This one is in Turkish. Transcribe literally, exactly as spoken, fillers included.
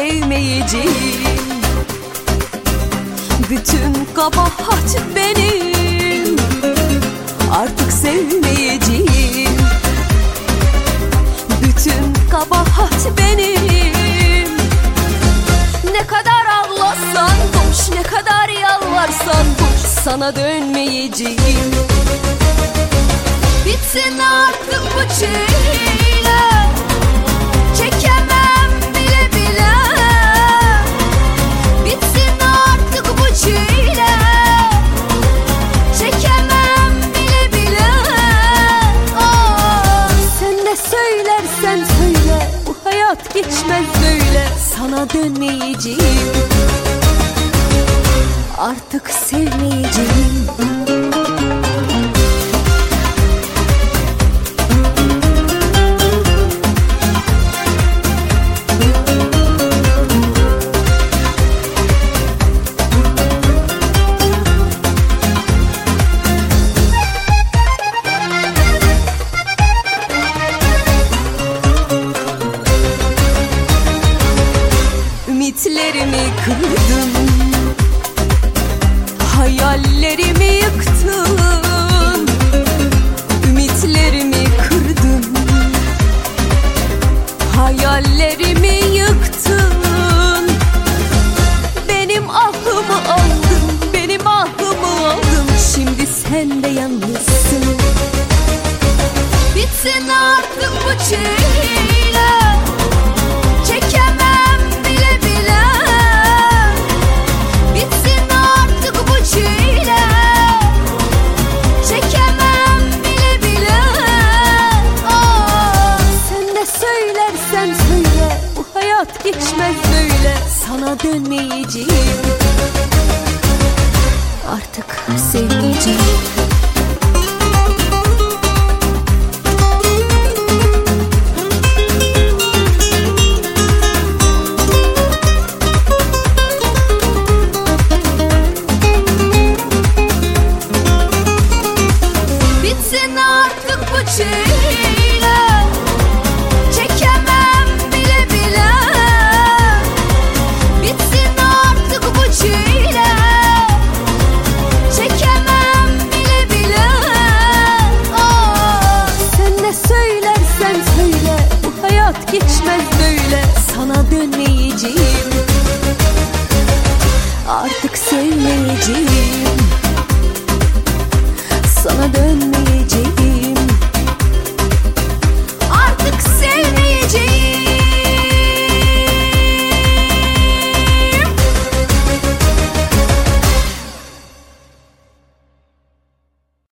sevmeyeceğim. Bütün kabahat benim, artık sevmeyeceğim. Bütün kabahat benim. Ne kadar ağlarsan koş, ne kadar yalvarsan koş, sana dönmeyeceğim. Bitsin artık bu çile, çekemem bile bile. Bitsin artık bu çile, çekemem bile bile. Aa, sen ne söylersen söyle, bu hayat geçmez böyle. Sana dönmeyeceğim, artık sevmeyeceğim. Ümitlerimi kırdın, hayallerimi yıktın. Ümitlerimi kırdın, hayallerimi yıktın. Benim aklımı aldın, benim aklımı aldın. Şimdi sen de yalnızsın. Bitsin artık bu çile, çekemem bile bile. Bitsin artık bu çile, çekemem bile bile. Aa, sen ne söylersen söyle, bu hayat geçmez böyle. Sana dönmeyeceğim, artık sevmeyeceğim. Bitsin artık bu çile, çekemem bile bile. Bitsin artık bu çile, çekemem bile bile. Aa, sen ne söylersen söyle, bu hayat geçmez böyle. Sana dönmeyeceğim, artık sevmeyeceğim. Sana dönmeyeceğim.